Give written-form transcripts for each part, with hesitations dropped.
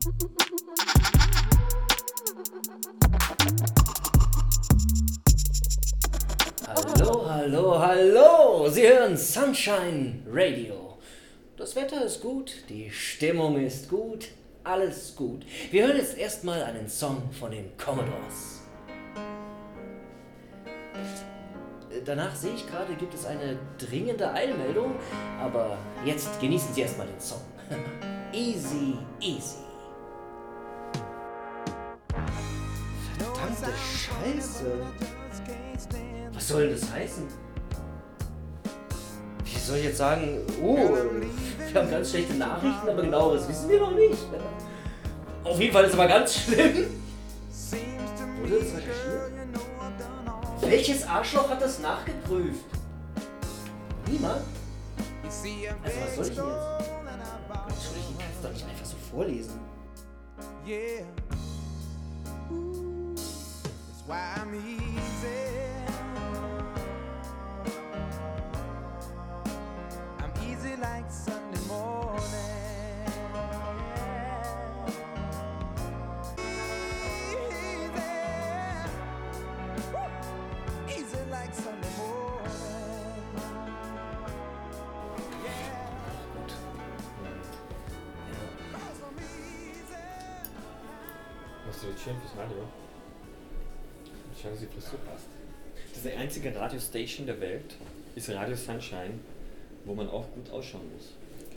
Hallo, hallo, hallo! Sie hören Sunshine Radio. Das Wetter ist gut, die Stimmung ist gut, alles gut. Wir hören jetzt erstmal einen Song von den Commodores. Danach sehe ich gerade, gibt es eine dringende Eilmeldung, aber jetzt genießen Sie erstmal den Song. Easy, easy. Verdammte Scheiße. Was soll denn das heißen? Wie soll ich jetzt sagen, oh, wir haben ganz schlechte Nachrichten, aber genau das wissen wir noch nicht. Auf jeden Fall ist es aber ganz schlimm. Wurde das recherchiert? Welches Arschloch hat das nachgeprüft? Niemand? Also was soll ich denn jetzt? Entschuldigung, ich kann es doch nicht einfach so vorlesen. Yeah. Ooh, that's why I'm easy. I'm easy like Sunday morning. Easy like Sunday morning. Machst du das schön fürs Radio? Schau, dass die Frisur passt. Das ist die einzige Radiostation der Welt, ist Radio Sunshine, wo man auch gut ausschauen muss.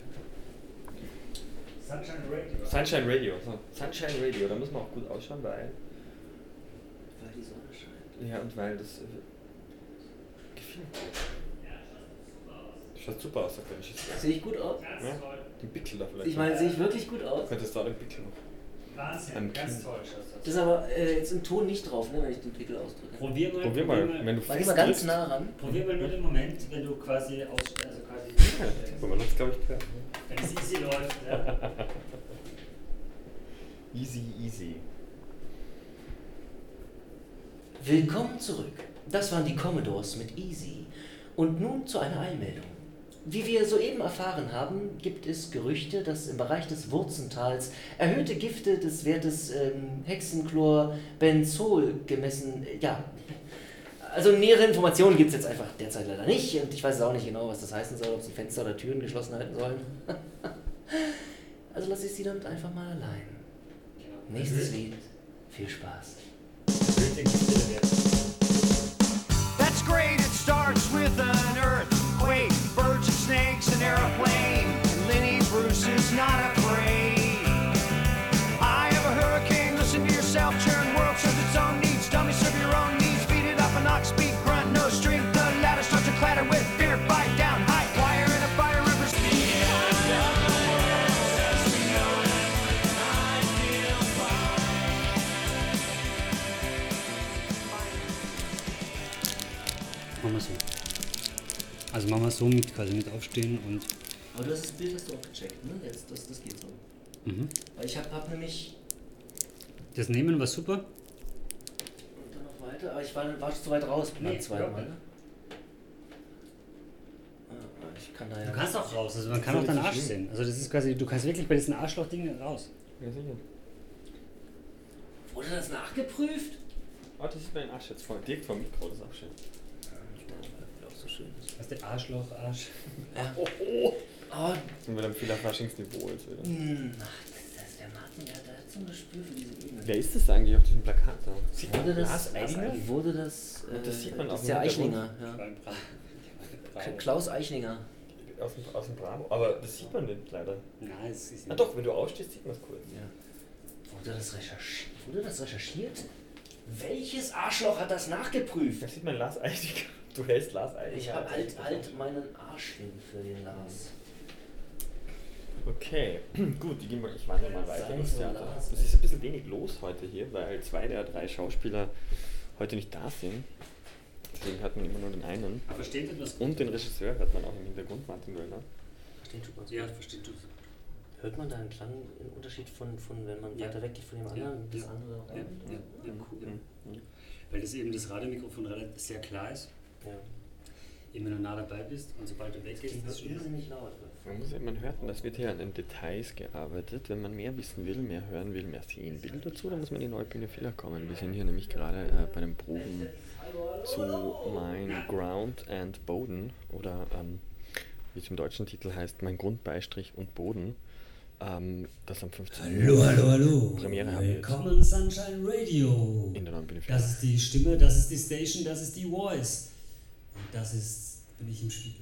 Sunshine Radio. Sunshine Radio, so. Sunshine Radio, da muss man auch gut ausschauen, weil Die Sonne scheint. ja, und weil das gefilmt wird. Schaut super aus, sagt der Regisseur. Sehe ich gut aus? Ganz Ja? toll. Den Pickel da vielleicht. Ich meine, sehe ich wirklich gut aus? Könntest du auch den Pickel noch. Wahnsinn, ganz toll schaust du Das ist aber jetzt im Ton nicht drauf, ne, wenn ich den Pickel ausdrücke. Probier Probier mal, wenn du Geh fest mal ganz drückst. nah ran. Probier mal nur den Moment, wenn du quasi Ja, wenn man hat es glaube ich gehört. es easy läuft. Ja. Easy, easy. Willkommen zurück. Das waren die Commodores mit Easy. Und nun zu einer Eilmeldung. Wie wir soeben erfahren haben, gibt es Gerüchte, dass im Bereich des Wurzentals erhöhte Gifte des Wertes Hexenchlor-Benzol gemessen, ja. Also nähere Informationen gibt es jetzt einfach derzeit leider nicht und ich weiß auch nicht genau, was das heißen soll, ob sie Fenster oder Türen geschlossen halten sollen. Also lasse ich sie damit einfach mal allein. Nächstes Lied. Viel Spaß. That's great, it starts with an earthquake, birds and snakes, an airplane, and Lenny Bruce is not afraid. I have a hurricane, listen to yourself, churn, world serves its own needs, dummy serve your own needs, beat it up an ox, speak, grunt, no strength, the ladder starts to clatter with fear, bite down, high wire in a fire river. Machen wir so. Also machen wir so mit quasi mit aufstehen und. Aber du hast das Bild hast du auch gecheckt, ne? Jetzt, das geht so. Weil ich hab nämlich Das Nehmen war super. und dann noch weiter, aber ich war zu weit raus beim zweiten Mal. Ne? Ich kann da ja. Du kannst auch raus, also man kann auch deinen Arsch sehen. Also das ist quasi, du kannst wirklich bei diesen Arschloch-Dingen raus. Ja, sicher. Wurde das nachgeprüft? Oh, das ist mein Arsch jetzt voll. Direkt vom Mikro, das ist auch schön. Auch so schön ist. Was ist der Arschloch, Arsch? Ja. Oh. Oh, Sind wir dann viel auf Faschingsniveau jetzt wieder. ach, das ist der Martin, der hat so ein Gespür für diese Ebene. Wer ist das eigentlich auf diesem Plakat da? Sieht man Wurde das, Lars Eidinger? wurde das, Das sieht man das auch ist der im Eichlinger, ja. Bravo. Klaus Eichlinger. Aus dem Bravo. Aber das sieht man nicht leider. Nein, es ist Ah doch, wenn du aufstehst, sieht man es kurz. Ja. Wurde das recherchiert? Welches Arschloch hat das nachgeprüft? Da sieht man Lars Eidinger. Du hältst Lars Eidinger. Ich halt meinen Arsch hin für den Lars. Okay, gut, ich wandere mal weiter Sei ins so Theater. Lars. Es ist ein bisschen wenig los heute hier, weil 2 der 3 Schauspieler heute nicht da sind. Deswegen hat man immer nur den einen. Aber versteht ihr das? Und den Regisseur hört man auch im Hintergrund, Martin Göllner. Versteht du uns? Ja, versteht du. Hört man da einen Klang, einen Unterschied von wenn man Ja. weiter weg geht von dem anderen, das Ja. andere auch? Ja, cool. Weil das eben das Radiomikrofon relativ sehr klar ist, Ja. eben wenn du nah dabei bist und sobald du Das weggehst, klingt ist es schon. irrsinnig laut. Man hört, das wird hier an den Details gearbeitet. Wenn man mehr wissen will, mehr hören will, mehr sehen will dazu, dann muss man in die Neubühne Villa kommen. Wir sind hier nämlich gerade bei den Proben zu Mein Ground and Boden oder wie es im deutschen Titel heißt, Mein Grund, Beistrich und Boden. Das am 15. Hallo. Premiere haben wir jetzt. Willkommen Sunshine Radio. In der Neubühne Villa. Das ist die Stimme, das ist die Station, das ist die Voice. Und das bin ich im Spiegel.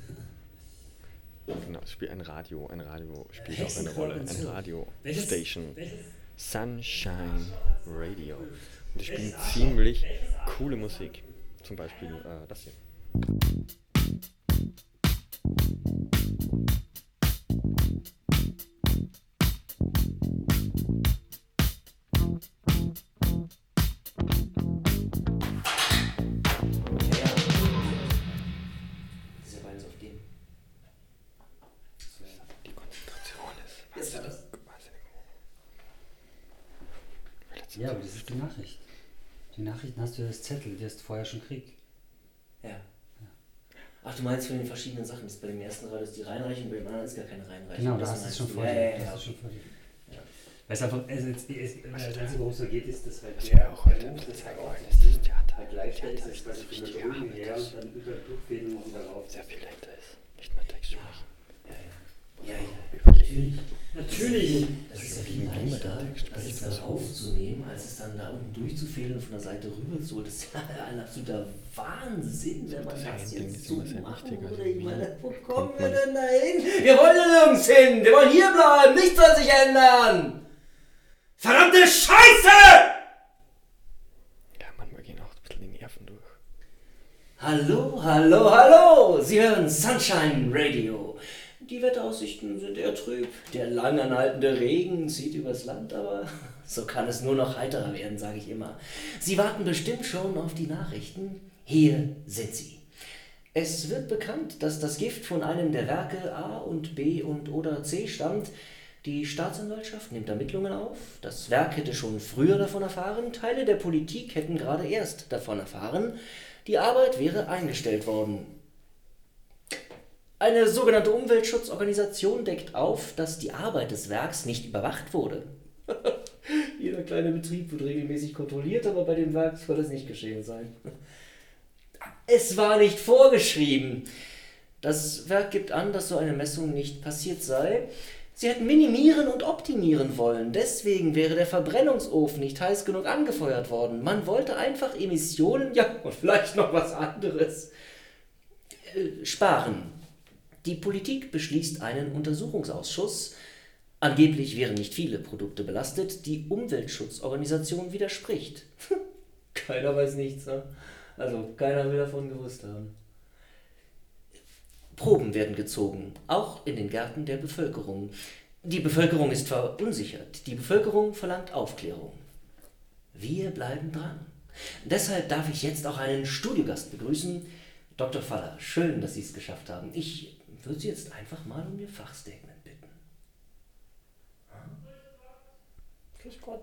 Genau, es spielt ein Radio spielt auch eine Rolle. Ein Radio-Station. Sunshine Radio. Und die spielen ziemlich coole Musik. Zum Beispiel das hier. Ja, aber das ist die Nachricht. Die Nachrichten hast du ja als Zettel, die hast vorher schon Krieg. Ja. Ach, du meinst von den verschiedenen Sachen, das ist bei dem ersten Radio ist die Reinreichung, bei dem anderen ist gar keine Reinreichung. Genau, da hast du es schon vor dir. Ja. Weil es einfach, das Einzige, worum es so geht, ist, dass halt der auch heute zeigen wollen, ist das Theater. halt leichter ist, als quasi von der Drücken her und dann über durchfädeln und wieder rauf. Sehr viel dahinter ist. Nicht nur Text sprechen. Ja. Natürlich! Das ist ja viel leichter, das ist dann aufzunehmen, als es dann da unten durchzufädeln und von der Seite rüber zu. Das ist ja ein absoluter Wahnsinn, wenn man das jetzt so machen würde. Ich meine, wo kommen wir denn da hin? Wir wollen ja nirgends hin! Wir wollen hier bleiben! Nichts soll sich ändern! Verdammte Scheiße! Ja, manchmal gehen auch ein bisschen die Nerven durch. Hallo! Sie hören Sunshine Radio. Die Wetteraussichten sind eher trüb. Der lang anhaltende Regen zieht übers Land, aber so kann es nur noch heiterer werden, sage ich immer. Sie warten bestimmt schon auf die Nachrichten. Hier sind sie. Es wird bekannt, dass das Gift von einem der Werke A und B und oder C stammt. Die Staatsanwaltschaft nimmt Ermittlungen auf. Das Werk hätte schon früher davon erfahren. Teile der Politik hätten gerade erst davon erfahren. Die Arbeit wäre eingestellt worden. Eine sogenannte Umweltschutzorganisation deckt auf, dass die Arbeit des Werks nicht überwacht wurde. Jeder kleine Betrieb wird regelmäßig kontrolliert, aber bei dem Werk soll das nicht geschehen sein. Es war nicht vorgeschrieben. Das Werk gibt an, dass so eine Messung nicht passiert sei. Sie hätten minimieren und optimieren wollen. Deswegen wäre der Verbrennungsofen nicht heiß genug angefeuert worden. Man wollte einfach Emissionen, ja, und vielleicht noch was anderes, sparen. Die Politik beschließt einen Untersuchungsausschuss. Angeblich wären nicht viele Produkte belastet. Die Umweltschutzorganisation widerspricht. Keiner weiß nichts, ne? Also keiner will davon gewusst haben. Proben werden gezogen, auch in den Gärten der Bevölkerung. Die Bevölkerung ist verunsichert. Die Bevölkerung verlangt Aufklärung. Wir bleiben dran. Deshalb darf ich jetzt auch einen Studiogast begrüßen. Dr. Faller, schön, dass Sie es geschafft haben. Ich würde Sie jetzt einfach mal um Ihr Fachstatement bitten. Grüß Gott.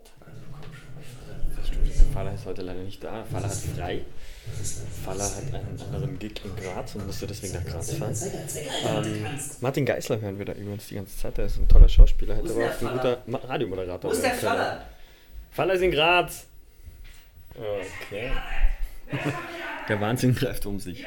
Faller ist heute leider nicht da. Faller hat frei. Faller hat einen anderen Gig in Graz und musste deswegen nach Graz fahren. Martin Geisler hören wir da übrigens die ganze Zeit. Der ist ein toller Schauspieler, hätte aber auch ein guter Radiomoderator. Wo ist der Faller? Faller ist in Graz. Okay. Der Wahnsinn greift um sich.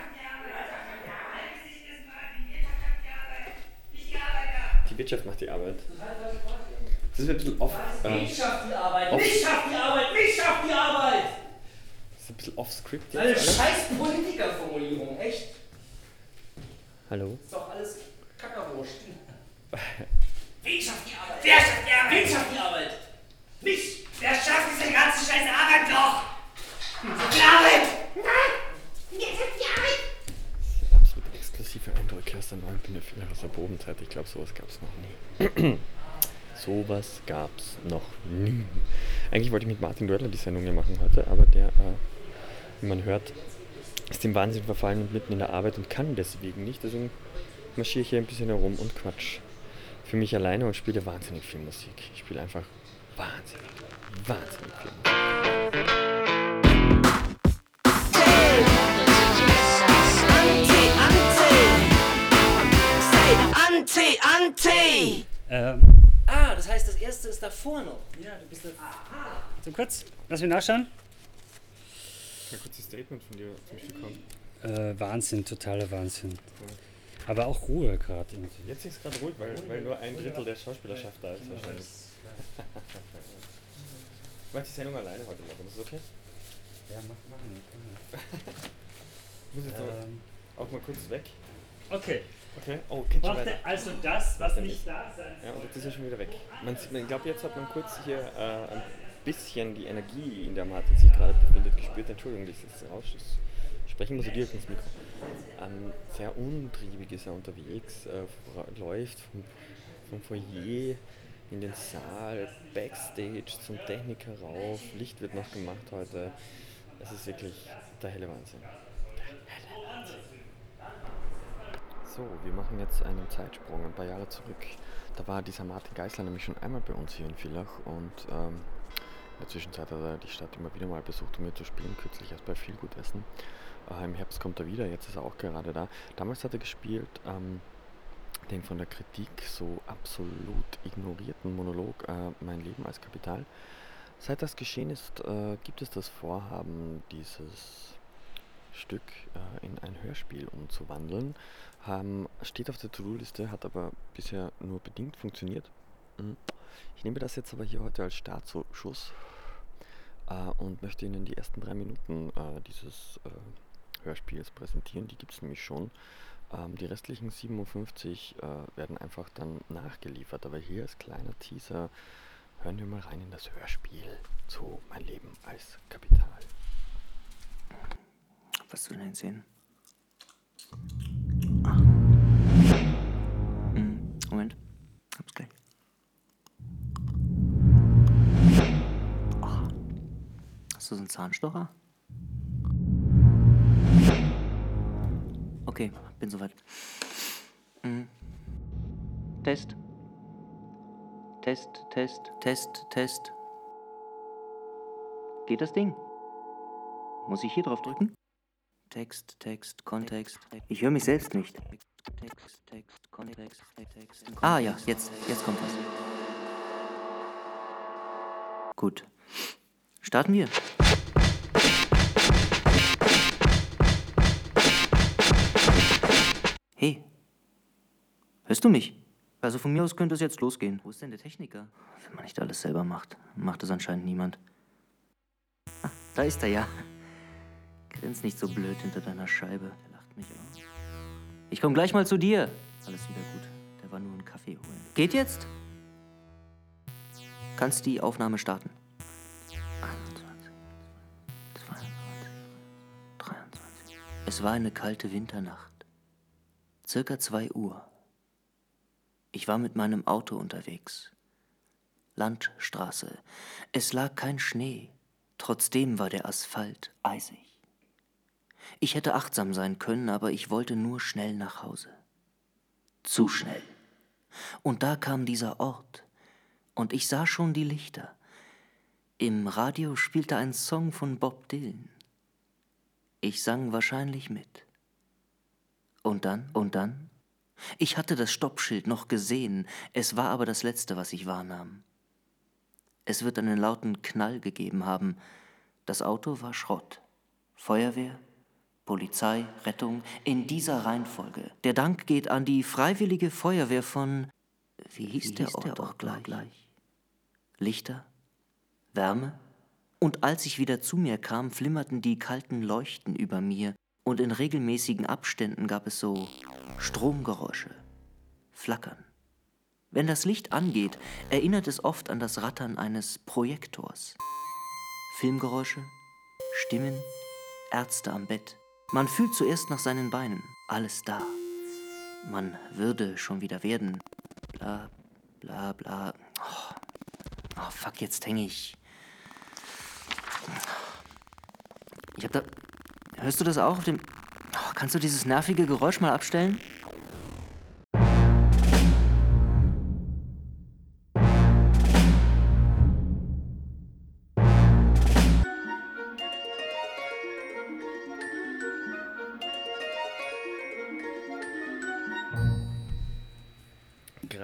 Die Wirtschaft macht die Arbeit. Das ist ein bisschen off. Ich schaff die Arbeit! Ich schaff die Arbeit! Das ist ein bisschen off-script Eine jetzt. scheiß Politikerformulierung, echt? Hallo? Ist doch alles Kackerwurst. Wen schafft die Arbeit? Wer schafft die Arbeit? Wen schafft die Arbeit? Mich! Wer schafft diese ganze scheiße Arbeit noch? Die Arbeit! Nein! Wer schafft die Arbeit? Absolut exklusive Eindrücke aus der Neubühne Villa aus der Probenzeit. Ich glaube, sowas gab es noch nie. Sowas gab's noch nie. Eigentlich wollte ich mit Martin Dödler die Sendung hier machen heute, aber der, wie man hört, ist dem Wahnsinn verfallen und mitten in der Arbeit und kann deswegen nicht. Deswegen marschiere ich hier ein bisschen herum und quatsch für mich alleine und spiele wahnsinnig viel Musik. Ich spiele einfach wahnsinnig viel Musik. Ante! Ah, das heißt, das erste ist davor noch. Ja, du bist da. So kurz, lass mich nachschauen. Ein kurzes Statement von dir zum Stück kommen. Wahnsinn, totaler Wahnsinn. Aber auch Ruhe gerade irgendwie. Jetzt ist es gerade ruhig, weil nur ein Drittel der Schauspielerschaft da ist wahrscheinlich. Ich möchte die Sendung alleine heute machen, ist das okay? Ja, mach nicht. Ich muss jetzt auch mal kurz weg. Okay. Okay, oh, geht schon Warte, weiter. also das, was nicht da sein Ja, und jetzt ist er schon wieder weg. Ich glaube, jetzt hat man kurz hier ein bisschen die Energie, in der Martin sich gerade befindet, gespürt. Entschuldigung, das ist raus. Sprechen muss ich direkt ins Mikro. Sehr untriebig ist er unterwegs, läuft vom Foyer in den Saal, Backstage zum Techniker rauf. Licht wird noch gemacht heute. Es ist wirklich der helle Wahnsinn. So, wir machen jetzt einen Zeitsprung ein paar Jahre zurück. Da war dieser Martin Geisler nämlich schon einmal bei uns hier in Villach und in der Zwischenzeit hat er die Stadt immer wieder mal besucht, um hier zu spielen, kürzlich erst bei Feelgood Essen. Im Herbst kommt er wieder, jetzt ist er auch gerade da. Damals hat er gespielt den von der Kritik so absolut ignorierten Monolog Mein Leben als Kapital. Seit das geschehen ist, gibt es das Vorhaben, dieses Stück in ein Hörspiel umzuwandeln. Steht auf der To-Do-Liste, hat aber bisher nur bedingt funktioniert. Ich nehme das jetzt aber hier heute als Startschuss und möchte Ihnen die ersten 3 Minuten dieses Hörspiels präsentieren. Die gibt es nämlich schon. Die restlichen 57 werden einfach dann nachgeliefert. Aber hier als kleiner Teaser hören wir mal rein in das Hörspiel zu Mein Leben als Kapital. Was will denn sehen? Moment, hab's gleich. Hast du so einen Zahnstocher? Okay, bin soweit. Test. Test. Geht das Ding? Muss ich hier drauf drücken? Text, Kontext. Ich höre mich selbst nicht. Text, Kontext. Ah ja, jetzt kommt was. Gut. Starten wir. Hey. Hörst du mich? Also von mir aus könnte es jetzt losgehen. Wo ist denn der Techniker? Wenn man nicht alles selber macht, macht es anscheinend niemand. Ah, da ist er ja. Grinst nicht so blöd hinter deiner Scheibe. Der lacht mich aus. Ich komm gleich mal zu dir. Alles wieder gut. Der war nur einen Kaffee holen. Geht jetzt? Kannst die Aufnahme starten. 21, 22, 23. Es war eine kalte Winternacht. Circa 2 Uhr. Ich war mit meinem Auto unterwegs. Landstraße. Es lag kein Schnee. Trotzdem war der Asphalt eisig. Ich hätte achtsam sein können, aber ich wollte nur schnell nach Hause. Zu schnell. Und da kam dieser Ort. Und ich sah schon die Lichter. Im Radio spielte ein Song von Bob Dylan. Ich sang wahrscheinlich mit. Und dann? Ich hatte das Stoppschild noch gesehen, es war aber das Letzte, was ich wahrnahm. Es wird einen lauten Knall gegeben haben. Das Auto war Schrott. Feuerwehr, Polizei, Rettung, in dieser Reihenfolge. Der Dank geht an die Freiwillige Feuerwehr von... Wie hieß der Ort auch gleich? Lichter, Wärme. Und als ich wieder zu mir kam, flimmerten die kalten Leuchten über mir und in regelmäßigen Abständen gab es so Stromgeräusche, Flackern. Wenn das Licht angeht, erinnert es oft an das Rattern eines Projektors. Filmgeräusche, Stimmen, Ärzte am Bett. Man fühlt zuerst nach seinen Beinen. Alles da. Man würde schon wieder werden. Bla, bla, bla. Oh, fuck, jetzt hänge ich. Ich hab da... Hörst du das auch auf dem... Oh, kannst du dieses nervige Geräusch mal abstellen?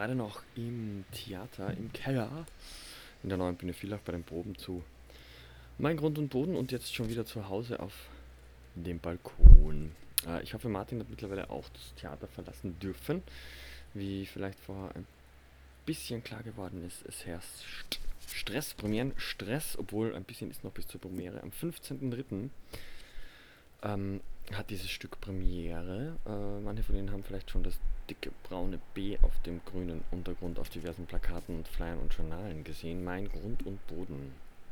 gerade noch im Theater, im Keller, in der neuen Bühne Villach bei den Proben zu Mein Grund und Boden und jetzt schon wieder zu Hause auf dem Balkon. Ich hoffe, Martin hat mittlerweile auch das Theater verlassen dürfen. Wie vielleicht vorher ein bisschen klar geworden ist, es herrscht Stress, Premierenstress, obwohl ein bisschen ist noch bis zur Premiere. Am 15.03. Hat dieses Stück Premiere. Manche von Ihnen haben vielleicht schon das dicke braune B auf dem grünen Untergrund auf diversen Plakaten und Flyern und Journalen gesehen. Mein Grund und Boden.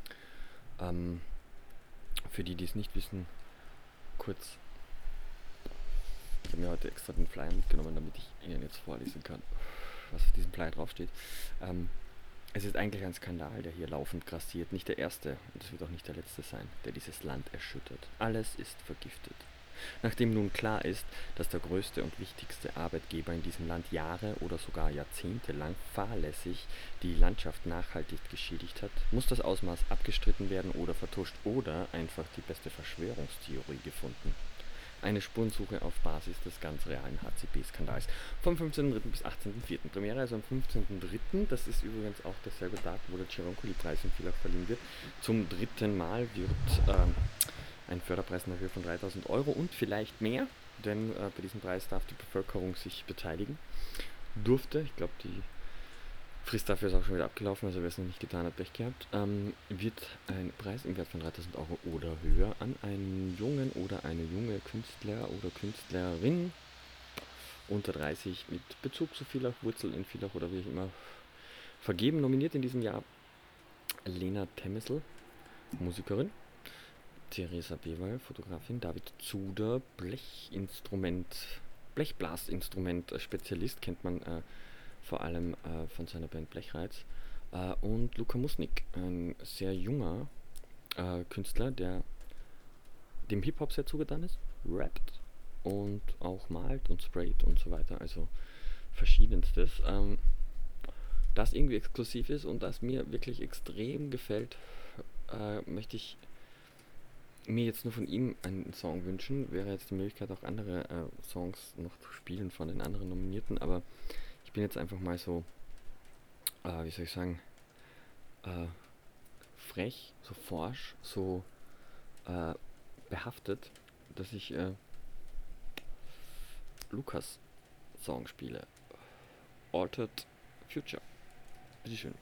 Für die, die es nicht wissen, kurz. Ich habe mir heute extra den Flyer mitgenommen, damit ich Ihnen jetzt vorlesen kann, was auf diesem Flyer draufsteht. Es ist eigentlich ein Skandal, der hier laufend grassiert. Nicht der erste, und es wird auch nicht der letzte sein, der dieses Land erschüttert. Alles ist vergiftet. Nachdem nun klar ist, dass der größte und wichtigste Arbeitgeber in diesem Land Jahre oder sogar Jahrzehnte lang fahrlässig die Landschaft nachhaltig geschädigt hat, muss das Ausmaß abgestritten werden oder vertuscht oder einfach die beste Verschwörungstheorie gefunden. Eine Spurensuche auf Basis des ganz realen HCB-Skandals. Vom 15.03. bis 18.04. Premiere, also am 15.03. Das ist übrigens auch derselbe Tag, wo der Ceroncoli-Preis in Villach verliehen wird. Zum 3. Mal wird ein Förderpreis in der Höhe von 3.000 € und vielleicht mehr, denn bei diesem Preis darf die Bevölkerung sich beteiligen. Durfte, ich glaube die Frist dafür ist auch schon wieder abgelaufen, also wer es noch nicht getan hat, Pech gehabt, wird ein Preis im Wert von 3.000 € oder höher an einen jungen oder eine junge Künstler oder Künstlerin unter 30 mit Bezug zu Villach, Wurzel in Villach oder wie auch immer vergeben. Nominiert in diesem Jahr Lena Temesel, Musikerin, Theresa Bewey, Fotografin, David Zuder, Blechblasinstrument-Spezialist, kennt man vor allem von seiner Band Blechreiz, und Luka Musnik, ein sehr junger Künstler, der dem Hip-Hop sehr zugetan ist, rappt und auch malt und sprayt und so weiter, also verschiedenstes, das irgendwie exklusiv ist und das mir wirklich extrem gefällt, möchte ich mir jetzt nur von ihm einen Song wünschen. Wäre jetzt die Möglichkeit, auch andere Songs noch zu spielen von den anderen Nominierten, aber ich bin jetzt einfach mal so, wie soll ich sagen, frech, so forsch, so behaftet, dass ich Lukas Song spiele. Altered Future. Bitteschön.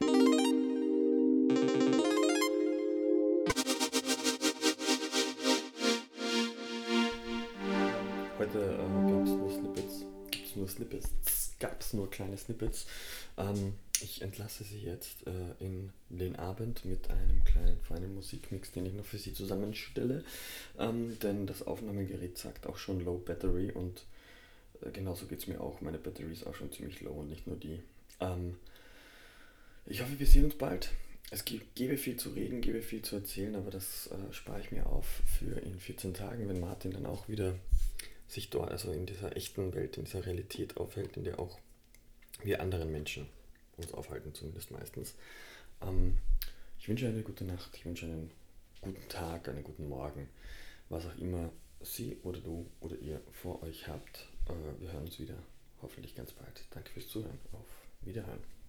Heute gab's nur kleine Snippets. Ich entlasse Sie jetzt in den Abend mit einem kleinen feinen Musikmix, den ich noch für Sie zusammenstelle. Denn das Aufnahmegerät sagt auch schon Low Battery und genauso geht es mir auch. Meine Battery ist auch schon ziemlich low und nicht nur die. Ich hoffe, wir sehen uns bald. Es gäbe viel zu reden, gäbe viel zu erzählen, aber das spare ich mir auf für in 14 Tagen, wenn Martin dann auch wieder sich dort, also in dieser echten Welt, in dieser Realität aufhält, in der auch wir anderen Menschen uns aufhalten, zumindest meistens. Ich wünsche eine gute Nacht, ich wünsche einen guten Tag, einen guten Morgen, was auch immer Sie oder du oder ihr vor euch habt. Wir hören uns wieder, hoffentlich ganz bald. Danke fürs Zuhören, auf Wiederhören.